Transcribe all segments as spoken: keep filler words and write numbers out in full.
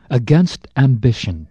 Against ambition.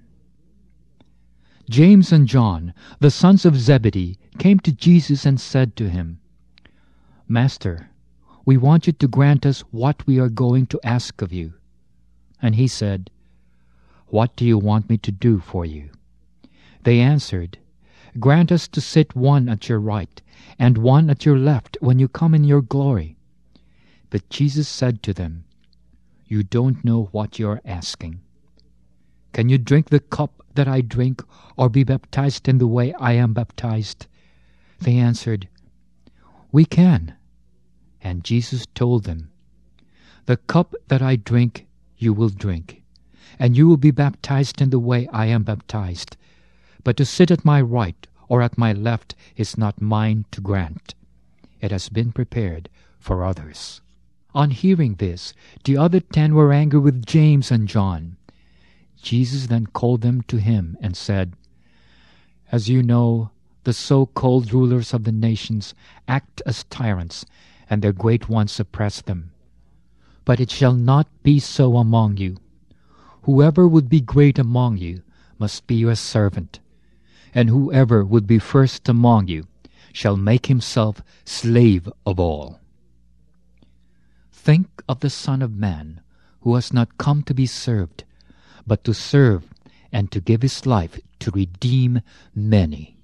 James and John, the sons of Zebedee, came to Jesus and said to him, "Master, we want you to grant us what we are going to ask of you." And he said, "What do you want me to do for you?" They answered, "Grant us to sit one at your right and one at your left when you come in your glory." But Jesus said to them, "You don't know what you are asking. Can you drink the cup that I drink, or be baptized in the way I am baptized?" They answered, "We can." And Jesus told them, "The cup that I drink you will drink, and you will be baptized in the way I am baptized. But to sit at my right or at my left is not mine to grant. It has been prepared for others." On hearing this, the other ten were angry with James and John. Jesus then called them to him and said, "As you know, the so-called rulers of the nations act as tyrants, and their great ones oppress them. But it shall not be so among you. Whoever would be great among you must be your servant, and whoever would be first among you shall make himself slave of all. Think of the Son of Man, who has not come to be served, but to serve and to give his life to redeem many."